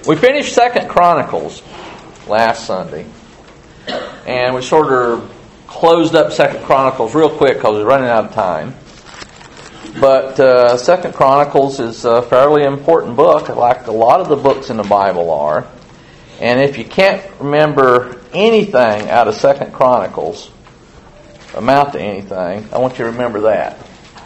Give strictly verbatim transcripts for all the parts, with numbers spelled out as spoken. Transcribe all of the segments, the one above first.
We finished Second Chronicles last Sunday, and we sort of closed up Second Chronicles real quick because we're running out of time. But uh, Second Chronicles is a fairly important book, like a lot of the books in the Bible are. And if you can't remember anything out of Second Chronicles, amount to anything, I want you to remember that.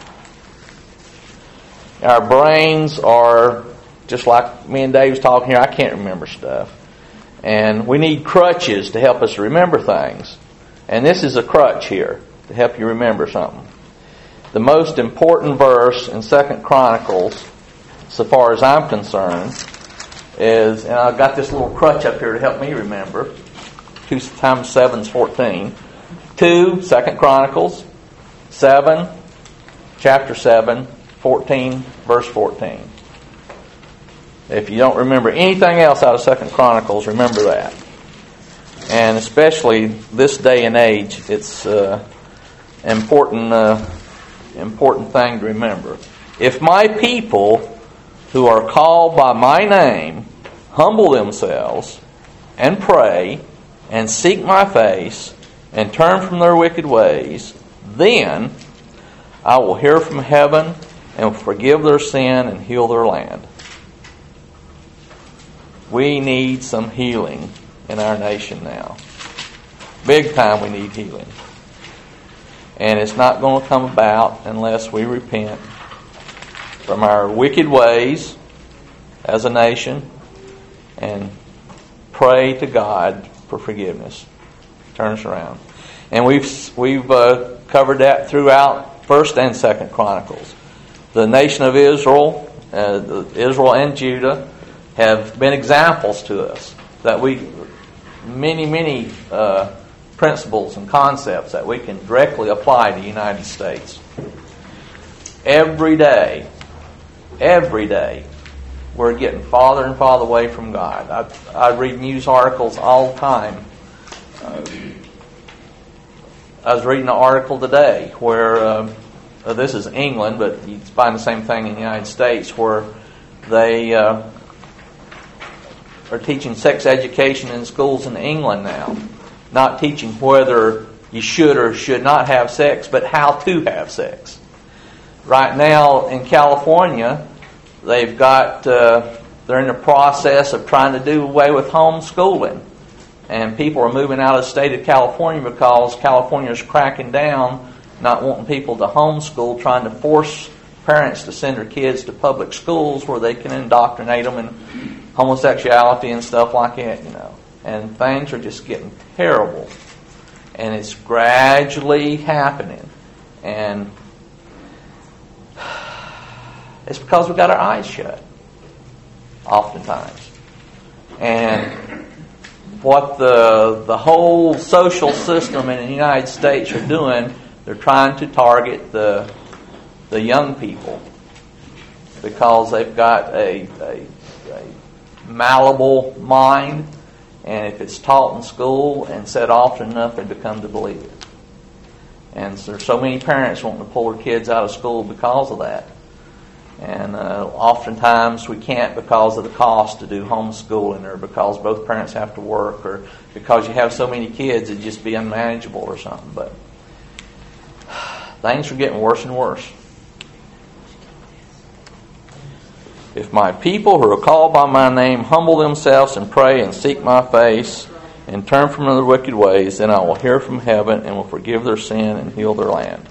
Our brains are just like me and Dave was talking here. I can't remember stuff. And we need crutches to help us remember things. And this is a crutch here to help you remember something. The most important verse in Second Chronicles, so far as I'm concerned, is, and I've got this little crutch up here to help me remember. Two times seven is fourteen. Two, Second Chronicles, seven, chapter seven, fourteen, verse fourteen. If you don't remember anything else out of Second Chronicles, remember that. And especially this day and age, it's uh, important, uh, important thing to remember. If my people who are called by my name humble themselves and pray and seek my face and turn from their wicked ways, then I will hear from heaven and will forgive their sin and heal their land. We need some healing in our nation now. Big time we need healing. And it's not going to come about unless we repent from our wicked ways as a nation and pray to God for forgiveness. Turn us around. And we've we've uh, covered that throughout First and Second Chronicles. The nation of Israel, uh, Israel and Judah, have been examples to us that we, many, many uh, principles and concepts that we can directly apply to the United States. Every day, every day, we're getting farther and farther away from God. I, I read news articles all the time. Uh, I was reading an article today where, uh, uh, this is England, but you find the same thing in the United States, where they uh, are teaching sex education in schools in England now. Not teaching whether you should or should not have sex, but how to have sex. Right now in California, they've got, uh, they're in the process of trying to do away with homeschooling. And people are moving out of the state of California because California is cracking down, not wanting people to homeschool, trying to force parents to send their kids to public schools where they can indoctrinate them in homosexuality and stuff like that, you know. And things are just getting terrible. And it's gradually happening. And it's because we've got our eyes shut, oftentimes. And what the the whole social system in the United States are doing, they're trying to target the the young people because they've got a, a, a malleable mind, and if it's taught in school and said often enough, they become to believe it. And so there's so many parents wanting to pull their kids out of school because of that. And uh, oftentimes we can't because of the cost to do homeschooling, or because both parents have to work, or because you have so many kids it'd just be unmanageable or something. But things are getting worse and worse. If my people who are called by my name humble themselves and pray and seek my face and turn from their wicked ways, then I will hear from heaven and will forgive their sin and heal their land.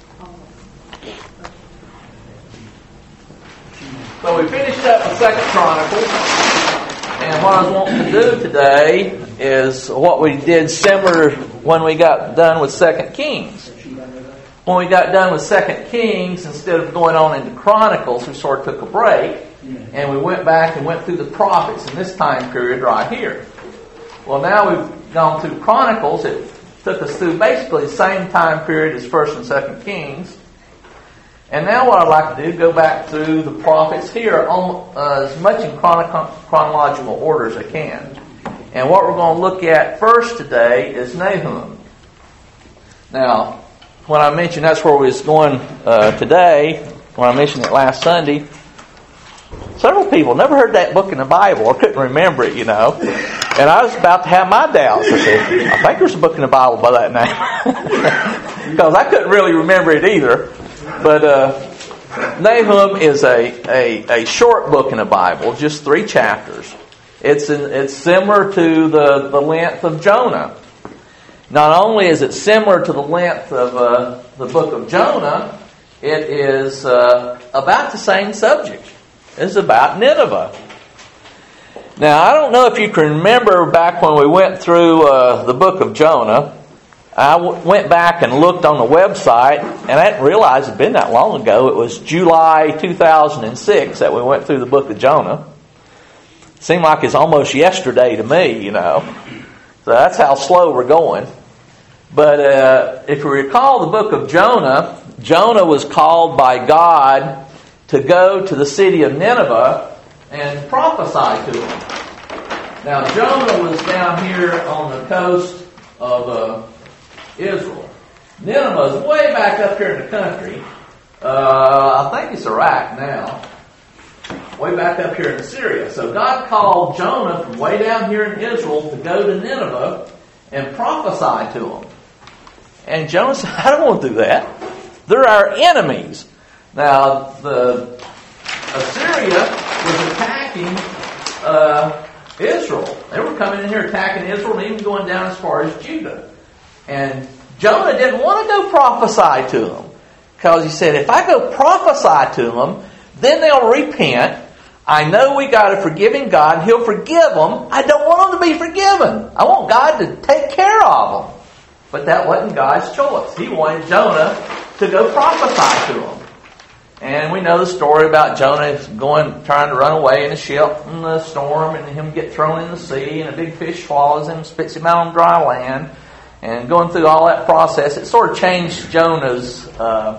So we finished up with Second Chronicles, and what I was wanting to do today is what we did similar when we got done with Second Kings. When we got done with Second Kings, instead of going on into Chronicles, we sort of took a break, and we went back and went through the prophets in this time period right here. Well, now we've gone through Chronicles. It took us through basically the same time period as First and Second Kings. And now what I'd like to do, go back through the prophets here on, uh, as much in chrono- chronological order as I can. And what we're going to look at first today is Nahum. Now, when I mentioned that's where we was going uh, today, when I mentioned it last Sunday, several people never heard that book in the Bible or couldn't remember it, you know. And I was about to have my doubts. I said, I think there's a book in the Bible by that name. Because I couldn't really remember it either. But uh, Nahum is a, a, a short book in the Bible, just three chapters. It's in, it's similar to the, the length of Jonah. Not only is it similar to the length of uh, the book of Jonah, it is uh, about the same subject. It's about Nineveh. Now, I don't know if you can remember back when we went through uh, the book of Jonah. I w- went back and looked on the website, and I didn't realize it had been that long ago. It was July two thousand six that we went through the book of Jonah. It seemed like it's almost yesterday to me, you know. So that's how slow we're going. But uh, if you recall the book of Jonah, Jonah was called by God to go to the city of Nineveh and prophesy to them. Now, Jonah was down here on the coast of uh, Israel. Nineveh is way back up here in the country. Uh, I think it's Iraq now. Way back up here in Syria. So God called Jonah from way down here in Israel to go to Nineveh and prophesy to them. And Jonah said, I don't want to do that. They're our enemies. Now, the Assyria was attacking uh, Israel. They were coming in here attacking Israel and even going down as far as Judah. And Jonah didn't want to go prophesy to them. Because he said, if I go prophesy to them, then they'll repent. I know we got a forgiving God. He'll forgive them. I don't want them to be forgiven. I want God to take care of them. But that wasn't God's choice. He wanted Jonah to go prophesy to them. And we know the story about Jonah going, trying to run away in a ship in the storm, and him get thrown in the sea, and a big fish swallows him, spits him out on dry land, and going through all that process. It sort of changed Jonah's uh,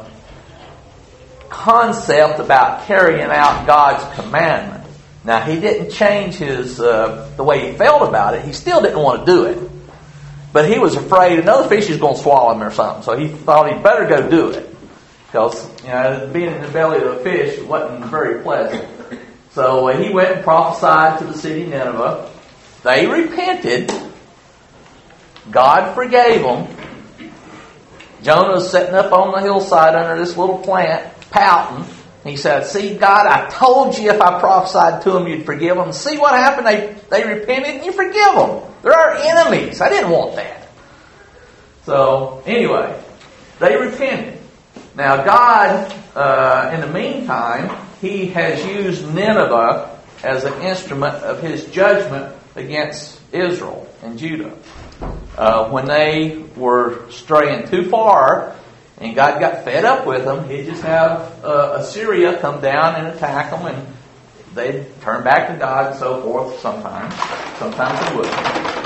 concept about carrying out God's commandment. Now, he didn't change his uh, the way he felt about it. He still didn't want to do it. But he was afraid another fish is going to swallow him or something. So he thought he'd better go do it. Because, you know, being in the belly of a fish wasn't very pleasant. So uh, he went and prophesied to the city of Nineveh. They repented. God forgave them. Jonah was sitting up on the hillside under this little plant, pouting. He said, see, God, I told you if I prophesied to them, you'd forgive them. See what happened? They, they repented and you forgive them. They're our enemies. I didn't want that. So, anyway, they repented. Now, God, uh, in the meantime, He has used Nineveh as an instrument of His judgment against Israel and Judah. Uh, when they were straying too far, and God got fed up with them, He'd just have uh, Assyria come down and attack them, and they'd turn back to God and so forth sometimes. Sometimes they wouldn't.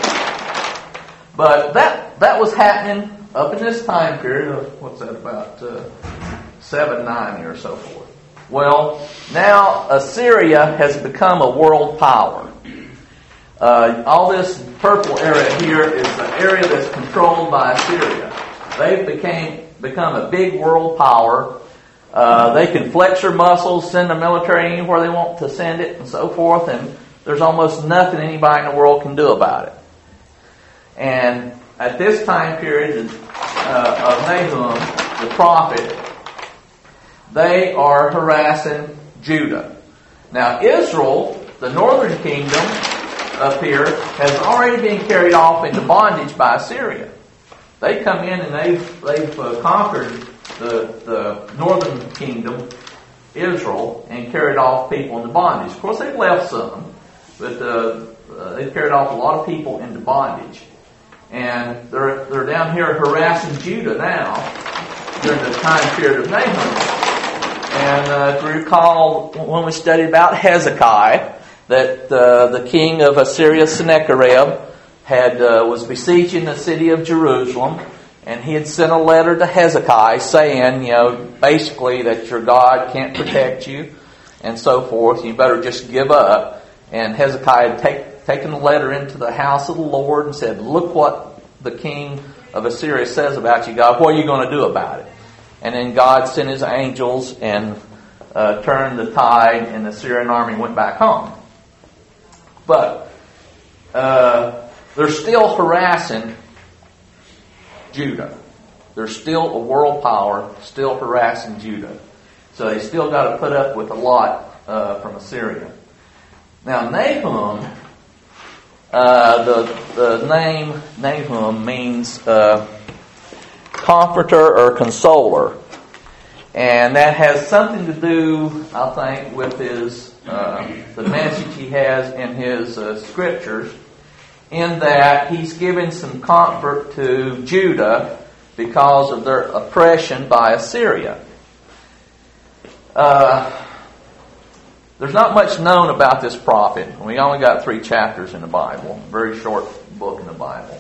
But that that was happening up in this time period of, what's that, about uh, seven ninety or so forth. Well, now Assyria has become a world power. Uh, all this purple area here is the area that's controlled by Assyria. They became become a big world power. Uh, they can flex their muscles, send the military anywhere they want to send it, and so forth. And there's almost nothing anybody in the world can do about it. And at this time period uh, of Nahum, the prophet, they are harassing Judah. Now Israel, the northern kingdom up here, has already been carried off into bondage by Assyria. They come in and they've, they've uh, conquered the, the northern kingdom, Israel, and carried off people into bondage. Of course, they've left some, but uh, uh, they've carried off a lot of people into bondage. And they're they're down here harassing Judah now during the time period of Nahum. And uh, if you recall when we studied about Hezekiah, that uh, the king of Assyria, Sennacherib, had uh, was besieging the city of Jerusalem, and he had sent a letter to Hezekiah saying, you know, basically that your God can't protect you, and so forth. You better just give up. And Hezekiah had take, taken the letter into the house of the Lord and said, look what the king of Assyria says about you, God. What are you going to do about it? And then God sent His angels and uh, turned the tide and the Syrian army went back home. But uh, they're still harassing Judah. They're still a world power, still harassing Judah. So they still got to put up with a lot uh, from Assyria. Now Nahum, uh, the the name Nahum means uh, comforter or consoler, and that has something to do, I think, with his uh, the message he has in his uh, scriptures, in that he's giving some comfort to Judah because of their oppression by Assyria. Uh, there's not much known about this prophet. We only got three chapters in the Bible, very short book in the Bible.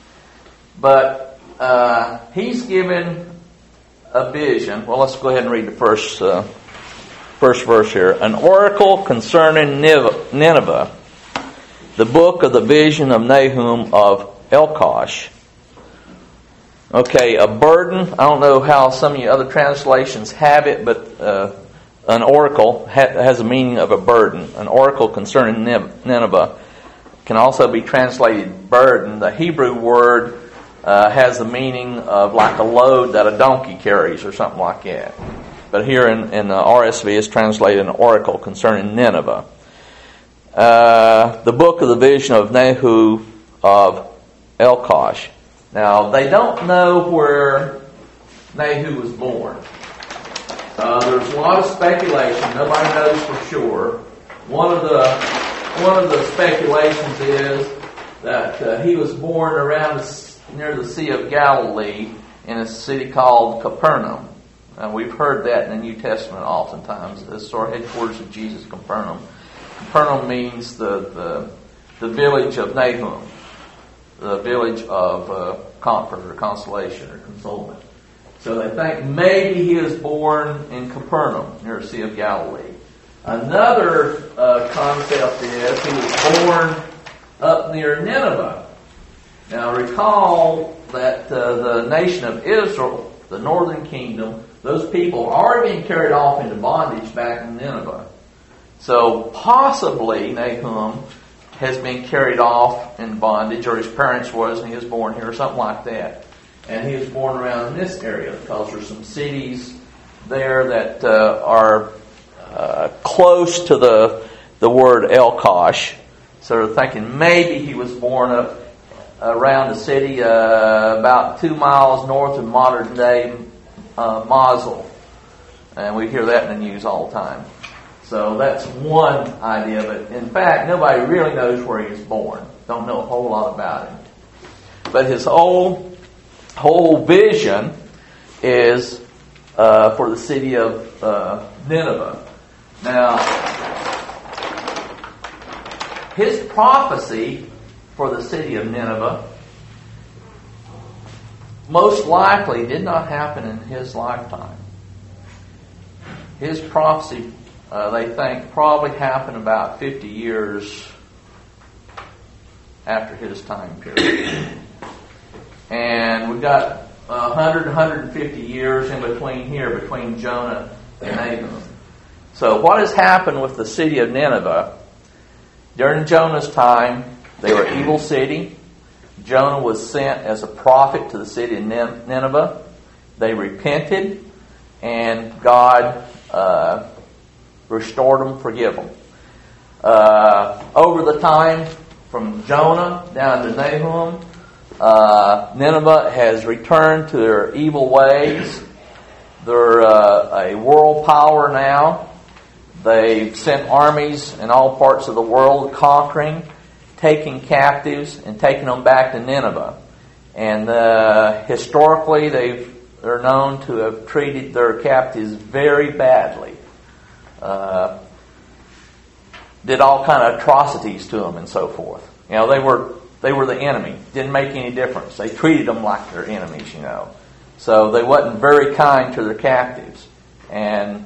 But uh, he's given a vision. Well, let's go ahead and read the first uh, first verse here. An oracle concerning Nineveh, the book of the vision of Nahum of Elkosh. Okay, a burden. I don't know how some of the other translations have it, but uh, an oracle ha- has a meaning of a burden. An oracle concerning Nineveh can also be translated burden. The Hebrew word uh, has the meaning of like a load that a donkey carries or something like that. But here in, in the R S V is translated an oracle concerning Nineveh. Uh, the book of the vision of Nahum of Elkosh. Now, they don't know where Nahum was born. Uh, there's a lot of speculation. Nobody knows for sure. One of the one of the speculations is that uh, he was born around the, near the Sea of Galilee in a city called Capernaum. Uh, we've heard that in the New Testament oftentimes. The sort of headquarters of Jesus, Capernaum. Capernaum means the the, the village of Nahum. The village of uh, comfort or consolation or consolement. So they think maybe he was born in Capernaum, near the Sea of Galilee. Another uh, concept is he was born up near Nineveh. Now recall that uh, the nation of Israel, the northern kingdom, those people are already being carried off into bondage back in Nineveh. So possibly Nahum has been carried off in bondage, or his parents was, and he was born here, or something like that. And he was born around in this area because there's some cities there that uh, are uh, close to the the word Elkosh. So they're thinking maybe he was born up around the city uh, about two miles north of modern day uh, Mosul. And we hear that in the news all the time. So that's one idea, but in fact, nobody really knows where he was born. Don't know a whole lot about him. But his whole whole vision is uh, for the city of uh, Nineveh. Now, his prophecy for the city of Nineveh most likely did not happen in his lifetime. His prophecy, Uh, they think, probably happened about fifty years after his time period. And we've got one hundred, one hundred fifty years in between here, between Jonah and Nahum. So what has happened with the city of Nineveh? During Jonah's time, they were an evil city. Jonah was sent as a prophet to the city of Nineveh. They repented, and God Uh, restored them, forgive them. Uh, over the time from Jonah down to Nahum, uh, Nineveh has returned to their evil ways. They're uh, a world power now. They've sent armies in all parts of the world conquering, taking captives, and taking them back to Nineveh. And uh, historically, they've, they're known to have treated their captives very badly. Uh, did all kind of atrocities to them and so forth. You know, they were they were the enemy. Didn't make any difference. They treated them like their enemies, you know. So they wasn't very kind to their captives. And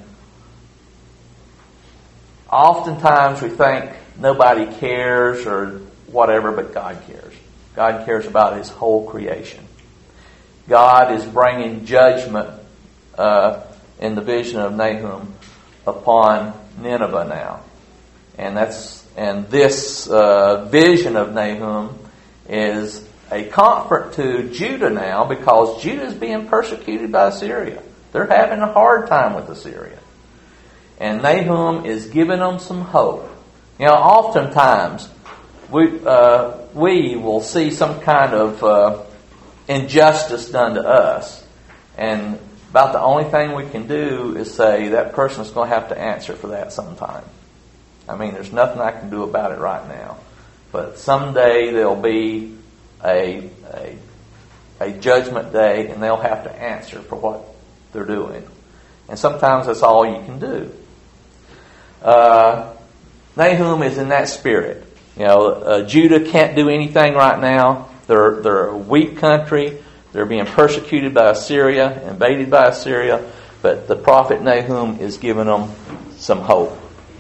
oftentimes we think nobody cares or whatever, but God cares. God cares about His whole creation. God is bringing judgment uh, in the vision of Nahum upon Nineveh now. And that's and this uh, vision of Nahum is a comfort to Judah now, because Judah is being persecuted by Assyria. They're having a hard time with Assyria. And Nahum is giving them some hope. You know, oftentimes we uh, we will see some kind of uh, injustice done to us, and about the only thing we can do is say that person's going to have to answer for that sometime. I mean, there's nothing I can do about it right now. But someday there'll be a, a, a judgment day, and they'll have to answer for what they're doing. And sometimes that's all you can do. Uh, Nahum is in that spirit. You know, uh, Judah can't do anything right now. They're, they're a weak country. They're being persecuted by Assyria, invaded by Assyria. But the prophet Nahum is giving them some hope.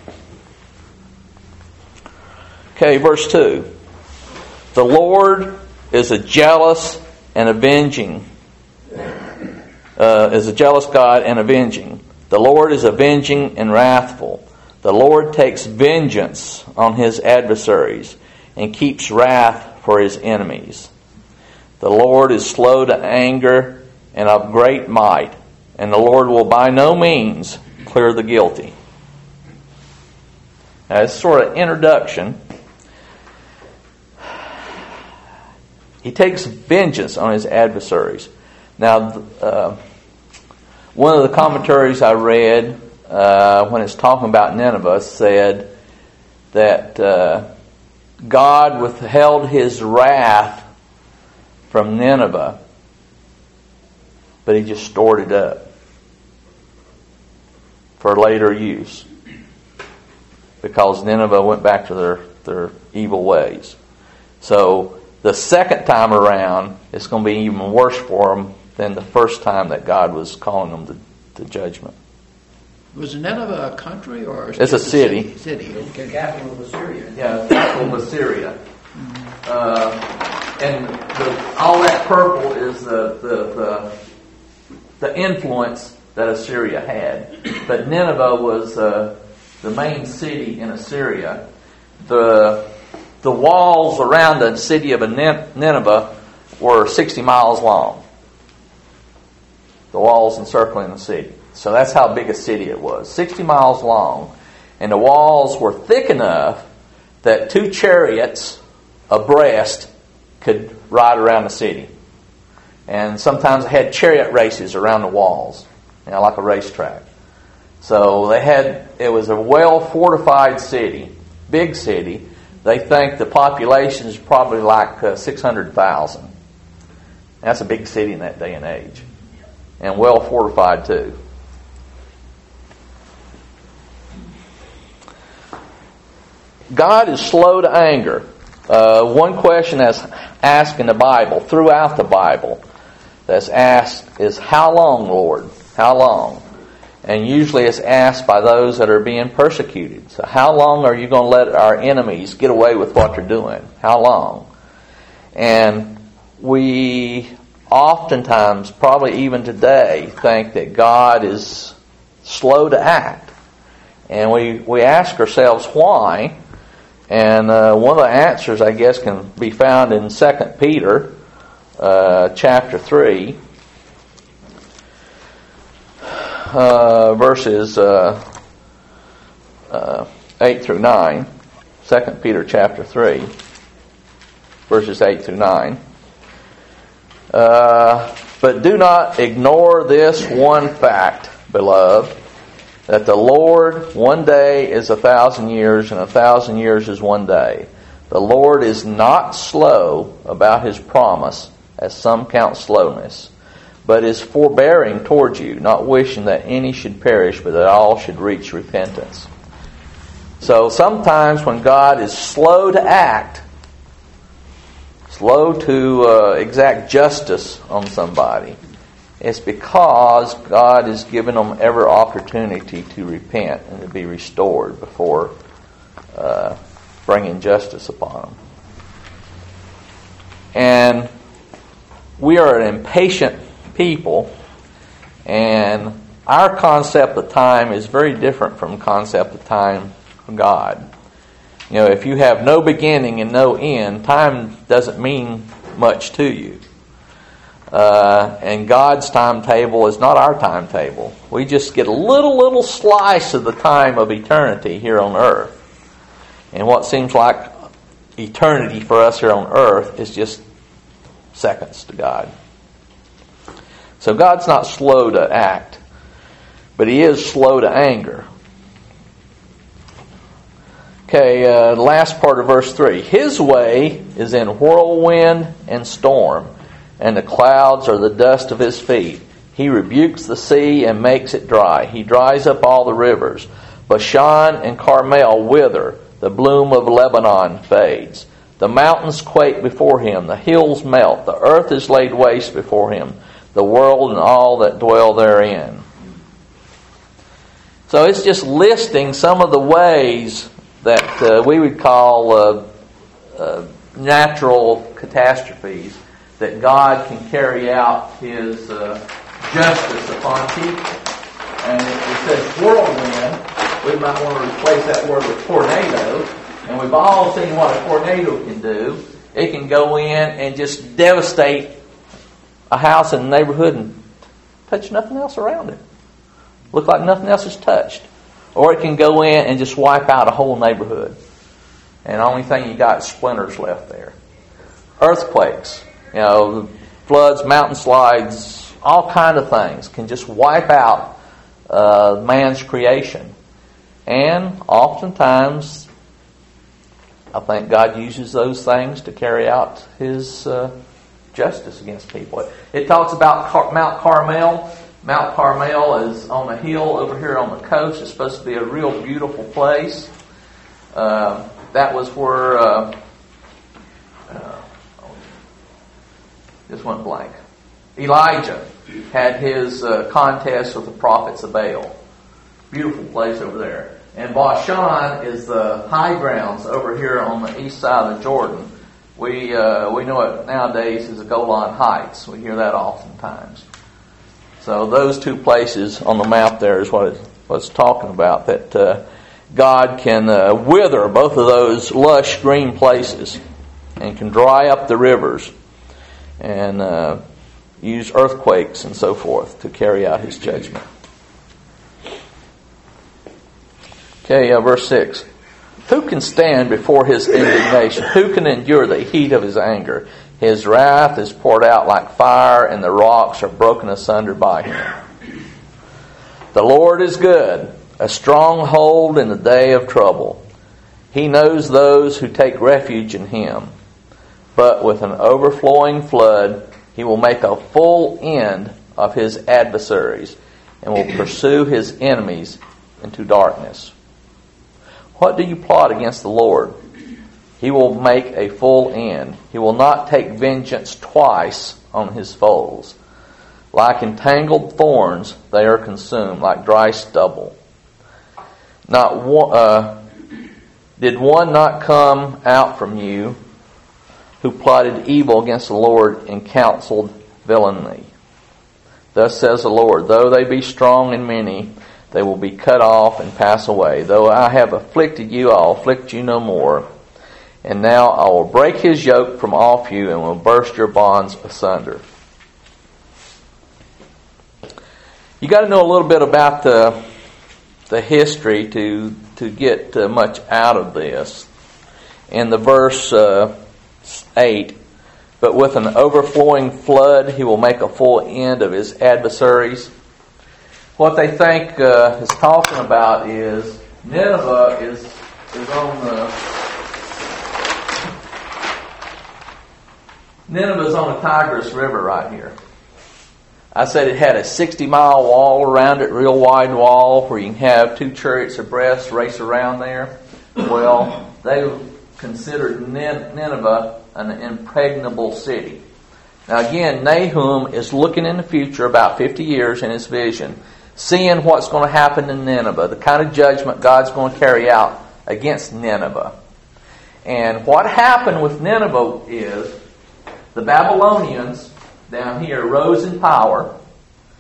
Okay, verse two. The Lord is a jealous and avenging, uh, is a jealous God and avenging. The Lord is avenging and wrathful. The Lord takes vengeance on His adversaries and keeps wrath for His enemies. The Lord is slow to anger and of great might, and the Lord will by no means clear the guilty. Now, it's sort of introduction. He takes vengeance on His adversaries. Now, uh, one of the commentaries I read uh, when it's talking about Nineveh said that uh, God withheld His wrath from Nineveh, but He just stored it up for later use, because Nineveh went back to their, their evil ways. So the second time around, it's going to be even worse for them than the first time that God was calling them to, to judgment. Was Nineveh a country or? It's a city. City. It's the capital of Assyria. Yeah, the capital of Assyria. Uh, and the, all that purple is the, the the the influence that Assyria had. But Nineveh was uh, the main city in Assyria. The the walls around the city of Nineveh were sixty miles long. The walls encircling the city. So that's how big a city it was. sixty miles long. And the walls were thick enough that two chariots abreast could ride around the city. And sometimes they had chariot races around the walls, you know, like a racetrack. So they had, it was a well-fortified city, big city. They think the population is probably like uh, six hundred thousand. That's a big city in that day and age. And well-fortified too. God is slow to anger. Uh, one question that's asked in the Bible, throughout the Bible, that's asked is, how long, Lord? How long? And usually it's asked by those that are being persecuted. So how long are you going to let our enemies get away with what they're doing? How long? And we oftentimes, probably even today, think that God is slow to act. And we, we ask ourselves why. And uh, one of the answers, I guess, can be found in Second Peter uh, chapter three, uh, verses uh, uh, eight through nine. Second Peter chapter three, verses eight through nine. Uh, but do not ignore this one fact, beloved, that the Lord, one day is a thousand years, and a thousand years is one day. The Lord is not slow about His promise, as some count slowness, but is forbearing towards you, not wishing that any should perish, but that all should reach repentance. So sometimes when God is slow to act, slow to uh, exact justice on somebody, it's because God is giving them every opportunity to repent and to be restored before uh, bringing justice upon them. And we are an impatient people, and our concept of time is very different from the concept of time from God. You know, if you have no beginning and no end, time doesn't mean much to you. Uh, and God's timetable is not our timetable. We just get a little, little slice of the time of eternity here on earth. And what seems like eternity for us here on earth is just seconds to God. So God's not slow to act, but He is slow to anger. Okay, uh, the last part of verse three. His way is in whirlwind and storm, and the clouds are the dust of His feet. He rebukes the sea and makes it dry. He dries up all the rivers. Bashan and Carmel wither. The bloom of Lebanon fades. The mountains quake before Him. The hills melt. The earth is laid waste before Him. The world and all that dwell therein. So it's just listing some of the ways that uh, we would call uh, uh, natural catastrophes that God can carry out His uh, justice upon people. And it, it says whirlwind. We might want to replace that word with tornado. And we've all seen what a tornado can do. It can go in and just devastate a house in a neighborhood and touch nothing else around it. Look like nothing else is touched. Or it can go in and just wipe out a whole neighborhood. And the only thing you got is splinters left there. Earthquakes, you know, floods, mountain slides, all kind of things can just wipe out uh, man's creation. And oftentimes, I think God uses those things to carry out His uh, justice against people. It, it talks about Car- Mount Carmel. Mount Carmel is on a hill over here on the coast. It's supposed to be a real beautiful place. Uh, that was where uh, uh, just went blank. Elijah had his uh, contest with the prophets of Baal. Beautiful place over there. And Bashan is the high grounds over here on the east side of Jordan. We uh, we know it nowadays as the Golan Heights. We hear that oftentimes. So those two places on the map there is what it's, what it's talking about. That uh, God can uh, wither both of those lush green places and can dry up the rivers and uh, use earthquakes and so forth to carry out His judgment. Okay, uh, verse six. Who can stand before His indignation? Who can endure the heat of His anger? His wrath is poured out like fire, and the rocks are broken asunder by Him. The Lord is good, a stronghold in the day of trouble. He knows those who take refuge in Him. But with an overflowing flood, He will make a full end of His adversaries and will pursue His enemies into darkness. What do you plot against the Lord? He will make a full end. He will not take vengeance twice on His foes. Like entangled thorns, they are consumed, like dry stubble. Not one, uh, did one not come out from you who plotted evil against the Lord and counseled villainy? Thus says the Lord, though they be strong and many, they will be cut off and pass away. Though I have afflicted you, I will afflict you no more. And now I will break His yoke from off you and will burst your bonds asunder. You got to know a little bit about the the history to to get uh, much out of this. In the verse uh, eight, but with an overflowing flood, He will make a full end of His adversaries. What they think uh, is talking about is Nineveh is is on the Nineveh's on the Tigris River right here. I said it had a sixty mile wall around it, real wide wall, where you can have two chariots abreast race around there. Well, they considered Nineveh an impregnable city. Now again, Nahum is looking in the future about fifty years in his vision, seeing what's going to happen in Nineveh, the kind of judgment God's going to carry out against Nineveh. And what happened with Nineveh is the Babylonians down here rose in power,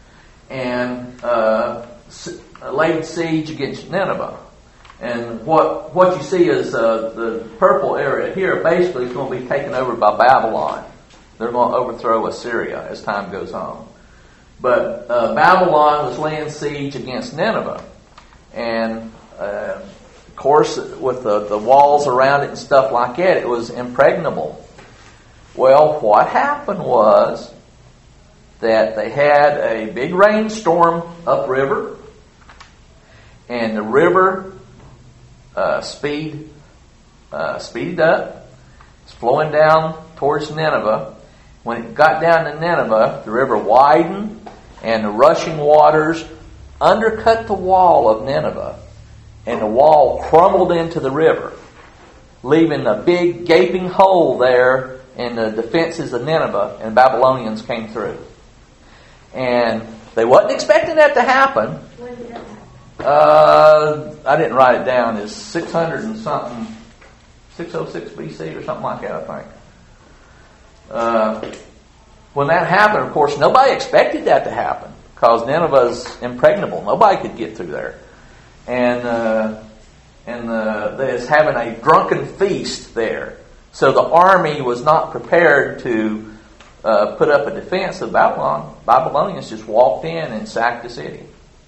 and uh, laid siege against Nineveh. And what what you see is uh, the purple area here basically is going to be taken over by Babylon. They're going to overthrow Assyria as time goes on. But uh, Babylon was laying siege against Nineveh. And uh, of course, with the, the walls around it and stuff like that, it was impregnable. Well, what happened was that they had a big rainstorm upriver, and the river uh, speed uh, speeded up. It's flowing down towards Nineveh. When it got down to Nineveh, the river widened, and the rushing waters undercut the wall of Nineveh, and the wall crumbled into the river, leaving a big gaping hole there in the defenses of Nineveh, and Babylonians came through. And they wasn't expecting that to happen. When did that happen? Uh, I didn't write it down. It's six hundred and something, six oh six B C or something like that, I think. Uh, when that happened, of course, nobody expected that to happen because Nineveh's impregnable. Nobody could get through there. And uh, and uh, there's having a drunken feast there. So the army was not prepared to uh, put up a defense of Babylon. Babylonians just walked in and sacked the city.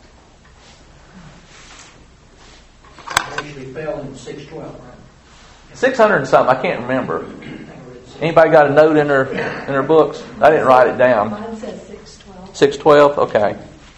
They usually fell in six twelve, right? Six hundred and something. I can't remember. Anybody got a note in their in their books? I didn't write it down. Mine says six twelve. Six twelve. Okay.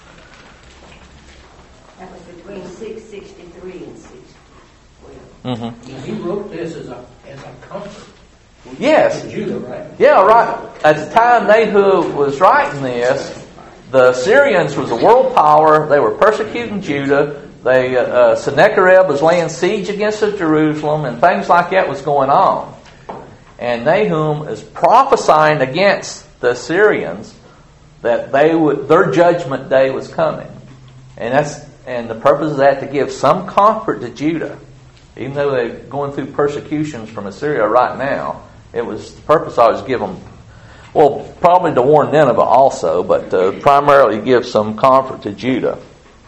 That was between six sixty-three and six twelve. Mm-hmm. Now, he wrote this as a as a comfort Yes. to Judah, right? Yeah. Right. At the time Nahum was writing this, the Syrians was a world power. They were persecuting Judah. They uh, Sennacherib was laying siege against Jerusalem, and things like that was going on. And Nahum is prophesying against the Assyrians that they would their judgment day was coming, and that's and the purpose of that to give some comfort to Judah, even though they're going through persecutions from Assyria right now. It was the purpose I was give them, well, probably to warn Nineveh also, but uh, primarily give some comfort to Judah.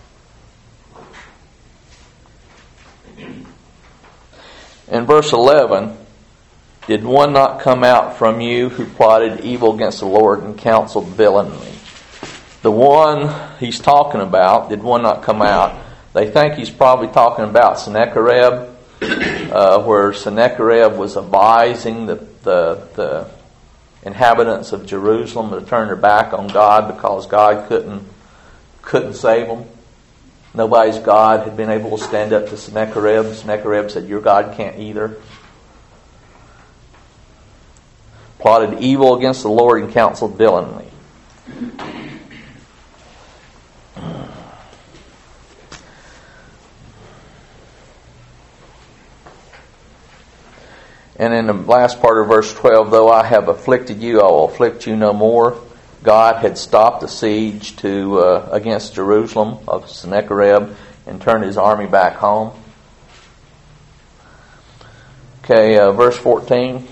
In verse eleven, did one not come out from you who plotted evil against the Lord and counseled villainy? The one he's talking about, did one not come out? They think he's probably talking about Sennacherib, uh, where Sennacherib was advising the, the, the inhabitants of Jerusalem to turn their back on God because God couldn't couldn't save them. Nobody's God had been able to stand up to Sennacherib. Sennacherib said, your God can't either. Plotted evil against the Lord and counseled villainy. And in the last part of verse twelve, though I have afflicted you, I will afflict you no more. God had stopped the siege to uh, against Jerusalem of Sennacherib and turned his army back home. Okay, uh, verse fourteen.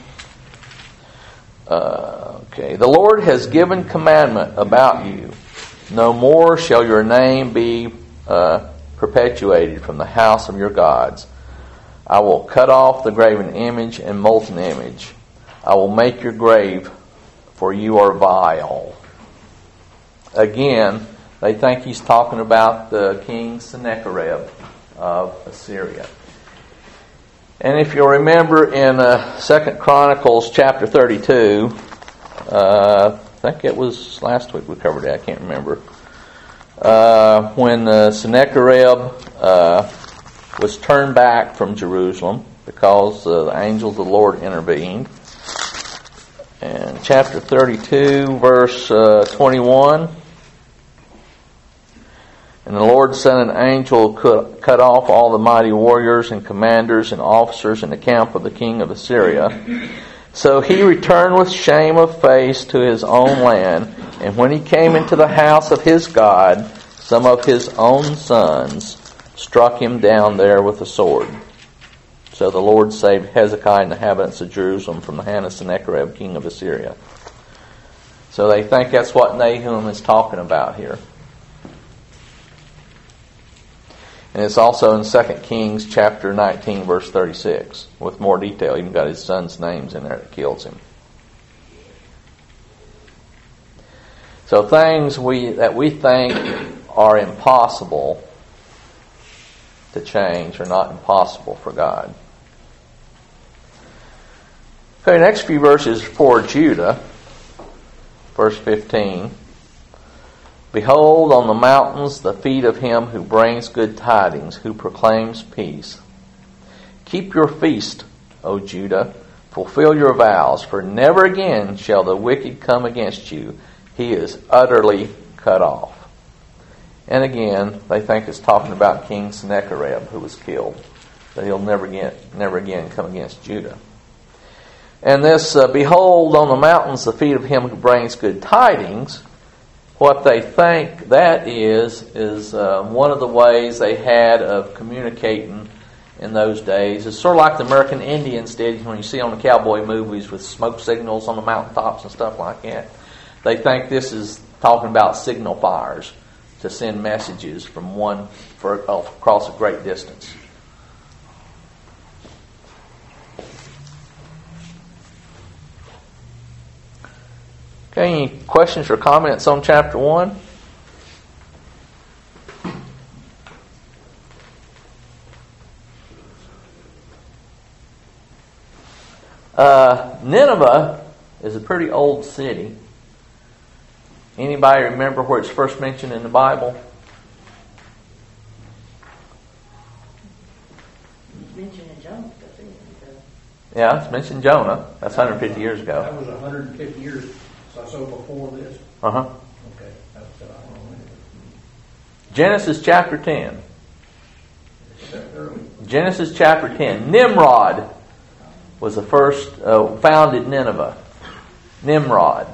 Uh, okay, the Lord has given commandment about you. No more shall your name be uh, perpetuated from the house of your gods. I will cut off the graven image and molten image. I will make your grave, for you are vile. Again, they think he's talking about the king Sennacherib of Assyria. And if you'll remember in uh, Second Chronicles chapter thirty-two, uh, I think it was last week we covered it, I can't remember, uh, when uh, Sennacherib uh, was turned back from Jerusalem because uh, the angels of the Lord intervened. And chapter thirty-two, verse uh, twenty-one, and the Lord sent an angel cut, cut off all the mighty warriors and commanders and officers in the camp of the king of Assyria. So he returned with shame of face to his own land, and when he came into the house of his God, some of his own sons struck him down there with a sword. So the Lord saved Hezekiah and the inhabitants of Jerusalem from the hand of Sennacherib, king of Assyria. So they think that's what Nahum is talking about here. And it's also in Second Kings chapter nineteen, verse thirty-six, with more detail. Even got his son's names in there that kills him. So things we that we think are impossible to change are not impossible for God. Okay, next few verses for Judah. Verse fifteen. Behold, on the mountains the feet of him who brings good tidings, who proclaims peace. Keep your feast, O Judah, fulfill your vows, for never again shall the wicked come against you. He is utterly cut off. And again, they think it's talking about King Sennacherib, who was killed, that he'll never again, never again come against Judah. And this, uh, behold, on the mountains the feet of him who brings good tidings, what they think that is, is uh, one of the ways they had of communicating in those days. It's sort of like the American Indians did when you see on the cowboy movies with smoke signals on the mountaintops and stuff like that. They think this is talking about signal fires to send messages from one for across a great distance. Okay, any questions or comments on chapter one? Uh, Nineveh is a pretty old city. Anybody remember where it's first mentioned in the Bible? It's mentioned in Jonah. doesn't it? Yeah, it's mentioned Jonah. That's one hundred fifty years ago. That was one hundred fifty years or so before this. Uh-huh. Okay, that's what I don't know. Genesis chapter ten. Is that early? Genesis chapter ten. Nimrod was the first, uh, founded Nineveh. Nimrod.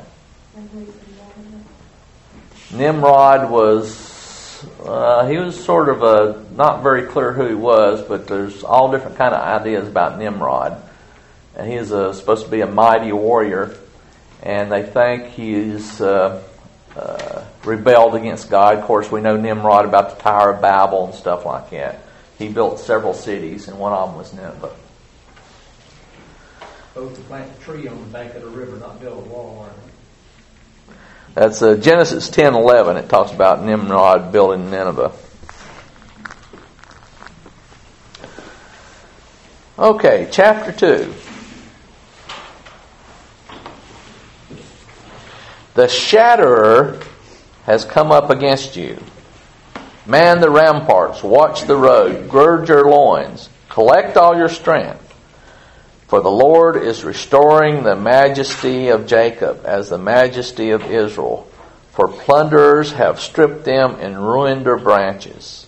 Nimrod was, uh, he was sort of a, not very clear who he was, but there's all different kind of ideas about Nimrod. And he is a, supposed to be a mighty warrior, and they think he's uh, uh, rebelled against God. Of course, we know Nimrod about the Tower of Babel and stuff like that. He built several cities, and one of them was Nineveh. Supposed to plant a tree on the bank of the river, not build a wall, aren't they? That's uh, Genesis ten eleven. It talks about Nimrod building Nineveh. Okay, chapter two. The shatterer has come up against you. Man the ramparts, watch the road, gird your loins, collect all your strength. For the Lord is restoring the majesty of Jacob as the majesty of Israel. For plunderers have stripped them and ruined their branches.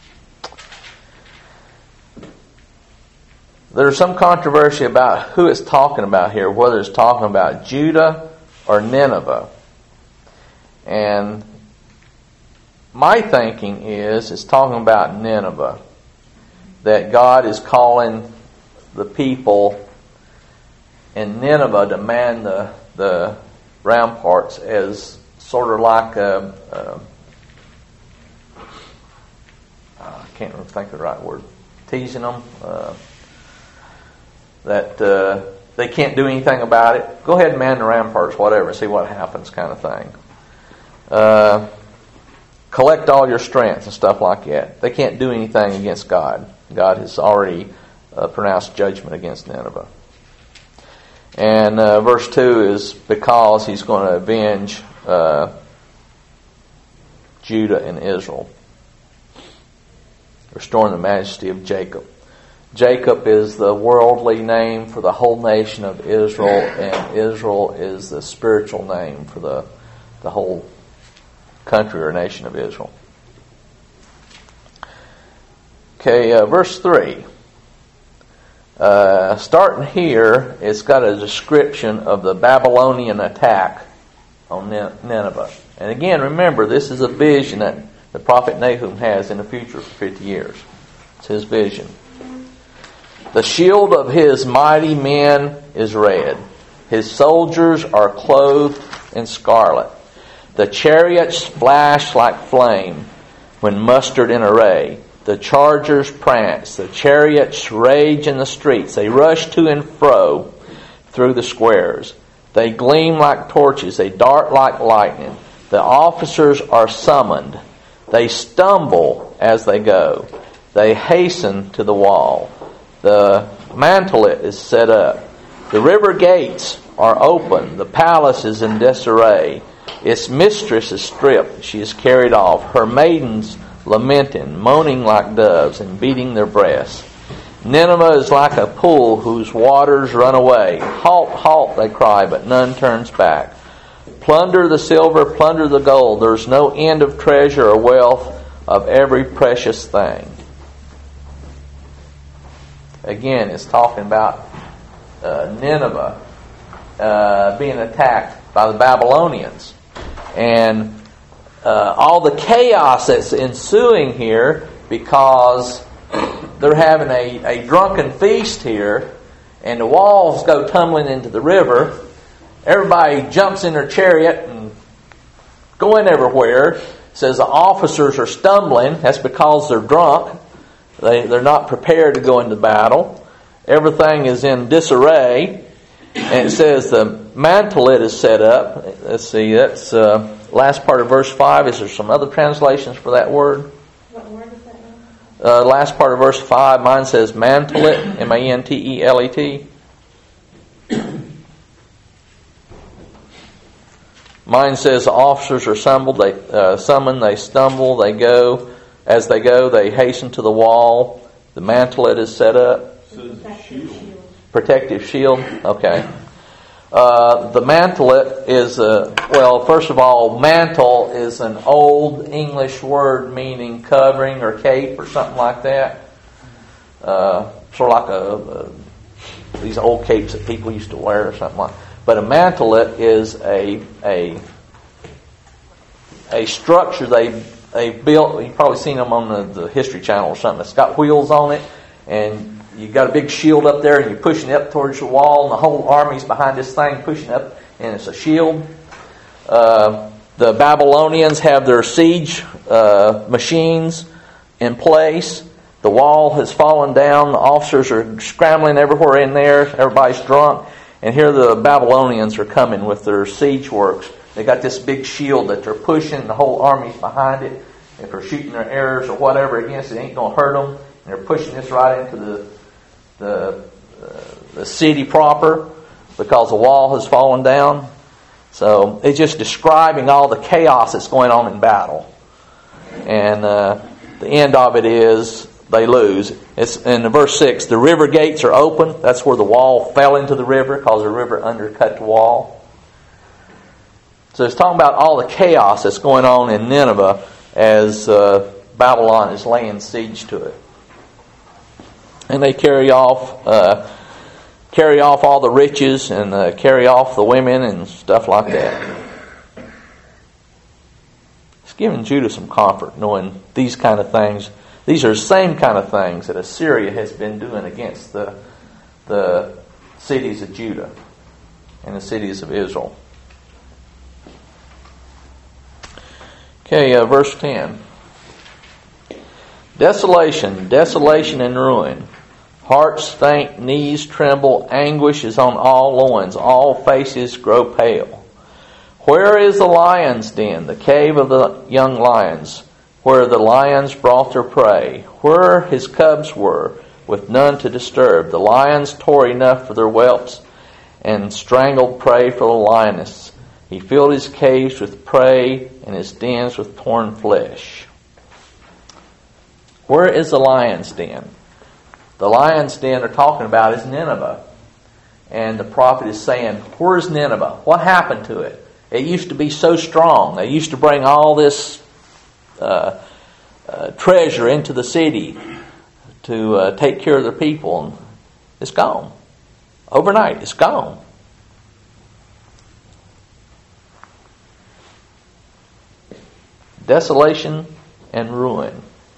There's some controversy about who it's talking about here, whether it's talking about Judah or Nineveh. And my thinking is it's talking about Nineveh. That God is calling the people in Nineveh to man the, the ramparts as sort of like a, a I can't think of the right word, teasing them, uh, that uh, they can't do anything about it. Go ahead and man the ramparts, whatever, see what happens kind of thing. Uh, collect all your strength and stuff like that. They can't do anything against God. God has already uh, pronounced judgment against Nineveh. And uh, verse two is because he's going to avenge uh, Judah and Israel, restoring the majesty of Jacob. Jacob is the worldly name for the whole nation of Israel, and Israel is the spiritual name for the the whole country or nation of Israel. Okay, uh, verse three. Uh, starting here, it's got a description of the Babylonian attack on Nineveh. And again, remember, this is a vision that the prophet Nahum has in the future for fifty years. It's his vision. The shield of his mighty men is red. His soldiers are clothed in scarlet. The chariots flash like flame when mustered in array. The chargers prance. The chariots rage in the streets. They rush to and fro through the squares. They gleam like torches. They dart like lightning. The officers are summoned. They stumble as they go. They hasten to the wall. The mantelet is set up. The river gates are open. The palace is in disarray. Its mistress is stripped. She is carried off. Her maidens lamenting, moaning like doves, and beating their breasts. Nineveh is like a pool whose waters run away. Halt, halt, they cry, but none turns back. Plunder the silver, plunder the gold. There is no end of treasure or wealth of every precious thing. Again, it's talking about uh, Nineveh uh, being attacked by the Babylonians. And uh, all the chaos that's ensuing here because they're having a, a drunken feast here, and the walls go tumbling into the river. Everybody jumps in their chariot and going everywhere. It says the officers are stumbling. That's because they're drunk. They, they're not prepared to go into battle. Everything is in disarray. And it says the mantelet is set up. Let's see, that's uh, last part of verse five. Is there some other translations for that word? What word is that now? Uh, last part of verse five, mine says mantelet, M A N T E L E T. Mine says the officers are summoned, they uh, summon, they stumble, they go. As they go, they hasten to the wall. The mantelet is set up. Shield. Protective shield. Okay. Uh, the mantelet is a, well, first of all, mantle is an old English word meaning covering or cape or something like that. Uh, sort of like a, a these old capes that people used to wear or something like that. But a mantelet is a a a structure they they built. You've probably seen them on the, the History Channel or something. It's got wheels on it, and you got a big shield up there, and you're pushing it up towards the wall, and the whole army's behind this thing pushing up, and it's a shield. Uh, the Babylonians have their siege uh, machines in place. The wall has fallen down. The officers are scrambling everywhere in there. Everybody's drunk. And here the Babylonians are coming with their siege works. They got this big shield that they're pushing. The whole army's behind it. If they're shooting their arrows or whatever against it, it ain't going to hurt them. And they're pushing this right into the the, uh, the city proper because the wall has fallen down. So it's just describing all the chaos that's going on in battle. And uh, the end of it is they lose. It's in verse six, the river gates are open. That's where the wall fell into the river because the river undercut the wall. So it's talking about all the chaos that's going on in Nineveh as uh, Babylon is laying siege to it. And they carry off uh, carry off all the riches and uh, carry off the women and stuff like that. It's giving Judah some comfort knowing these kind of things. These are the same kind of things that Assyria has been doing against the the cities of Judah and the cities of Israel. Okay, uh, verse ten. Desolation, desolation and ruin. Hearts faint, knees tremble, anguish is on all loins, all faces grow pale. Where is the lion's den, the cave of the young lions, where the lions brought their prey, where his cubs were, with none to disturb? The lions tore enough for their whelps, and strangled prey for the lioness. He filled his caves with prey, and his dens with torn flesh. Where is the lion's den? The lion's den they're talking about is Nineveh. And the prophet is saying, where's Nineveh? What happened to it? It used to be so strong. They used to bring all this uh, uh, treasure into the city to uh, take care of their people. And it's gone. Overnight, it's gone. Desolation and ruin.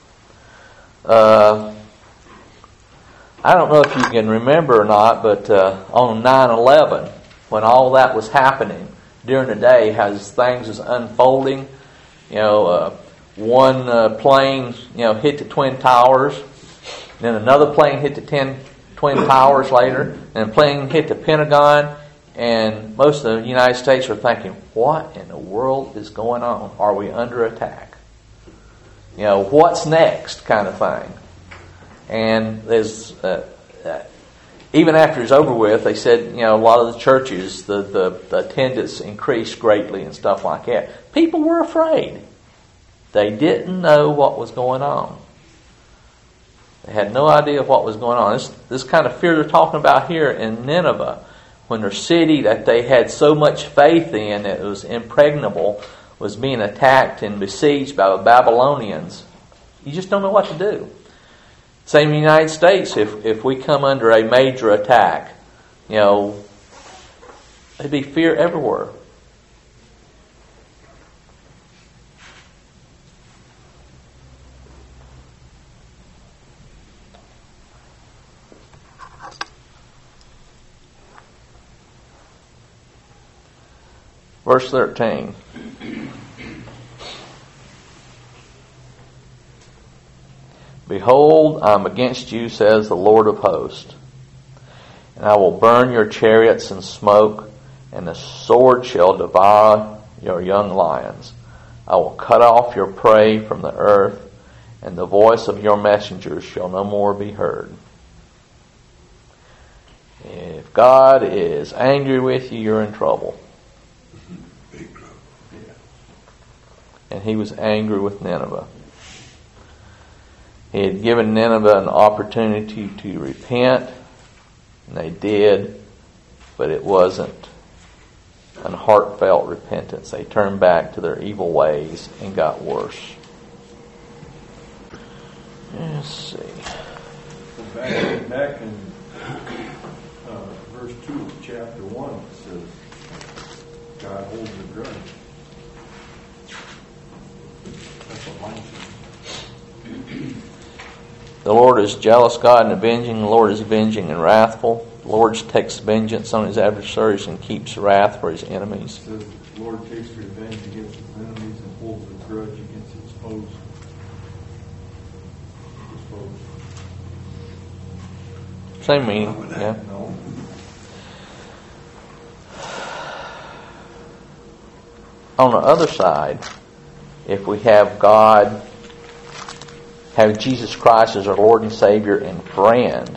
Uh, I don't know if you can remember or not, but uh, on nine eleven, when all that was happening during the day, as things was unfolding, you know, uh, one uh, plane, you know, hit the Twin Towers. Then another plane hit the ten, Twin Towers later. And a plane hit the Pentagon. And most of the United States are thinking, what in the world is going on? Are we under attack? You know, what's next kind of thing. And there's, uh, uh, even after it's over with, they said, you know, a lot of the churches, the, the, the attendance increased greatly and stuff like that. People were afraid. They didn't know what was going on. They had no idea what was going on. This, this kind of fear they're talking about here in Nineveh, when their city that they had so much faith in that it was impregnable was being attacked and besieged by the Babylonians. You just don't know what to do. Same in the United States. If if we come under a major attack, you know, there'd be fear everywhere. Verse thirteen. Behold, I am against you, says the Lord of hosts, and I will burn your chariots in smoke, and the sword shall devour your young lions. I will cut off your prey from the earth, and the voice of your messengers shall no more be heard. If God is angry with you, you're in trouble. And he was angry with Nineveh. He had given Nineveh an opportunity to repent, and they did, but it wasn't an heartfelt repentance. They turned back to their evil ways and got worse. Let's see. So back, back in uh, verse two of chapter one, it says, God holds a grudge. That's what mine says. The Lord is jealous God and avenging. The Lord is avenging and wrathful. The Lord takes vengeance on his adversaries and keeps wrath for his enemies. It says the Lord takes revenge against his enemies and holds a grudge against his foes. His foes. Same meaning, yeah. No. On the other side, if we have God, have Jesus Christ as our Lord and Savior and friend,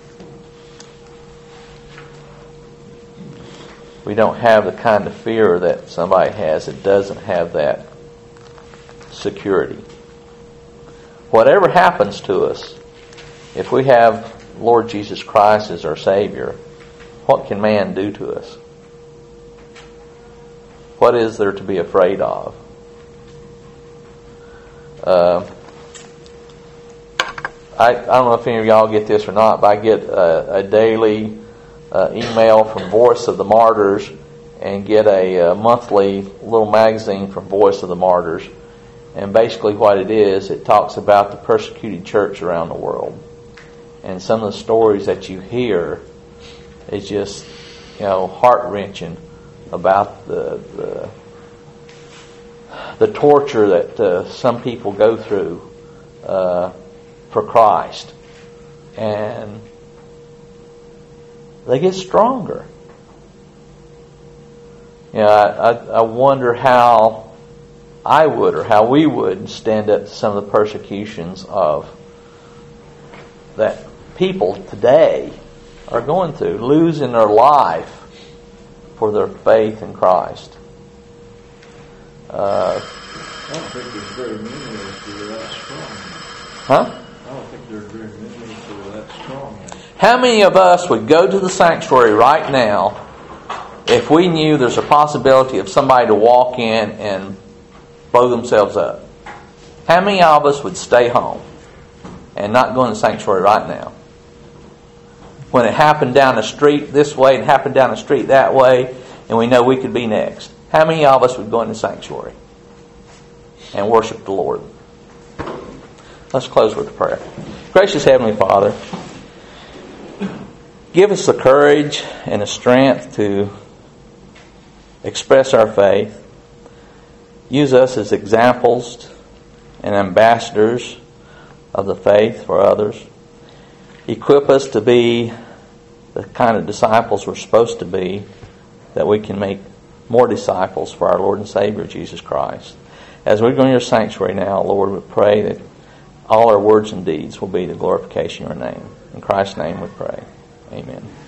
we don't have the kind of fear that somebody has that doesn't have that security. Whatever happens to us, if we have Lord Jesus Christ as our Savior, what can man do to us? What is there to be afraid of? Uh, I, I don't know if any of y'all get this or not, but I get a, a daily uh, email from Voice of the Martyrs and get a, a monthly little magazine from Voice of the Martyrs. And basically what it is, it talks about the persecuted church around the world. And some of the stories that you hear is just, you know, heart-wrenching about the the, the torture that uh, some people go through uh, for Christ. And they get stronger. You know, I, I, I wonder how I would or how we would stand up to some of the persecutions of that people today are going through, losing their life for their faith in Christ. Uh, I don't think there's very many of us who are that strong. huh? I don't think there are very many of us who are that strong. How many of us would go to the sanctuary right now if we knew there's a possibility of somebody to walk in and blow themselves up? How many of us would stay home and not go in the sanctuary right now? When it happened down the street this way and happened down the street that way, and we know we could be next. How many of us would go in the sanctuary and worship the Lord? Let's close with a prayer. Gracious Heavenly Father, give us the courage and the strength to express our faith. Use us as examples and ambassadors of the faith for others. Equip us to be the kind of disciples we're supposed to be, that we can make more disciples for our Lord and Savior, Jesus Christ. As we go in your sanctuary now, Lord, we pray that all our words and deeds will be the glorification of your name. In Christ's name we pray. Amen.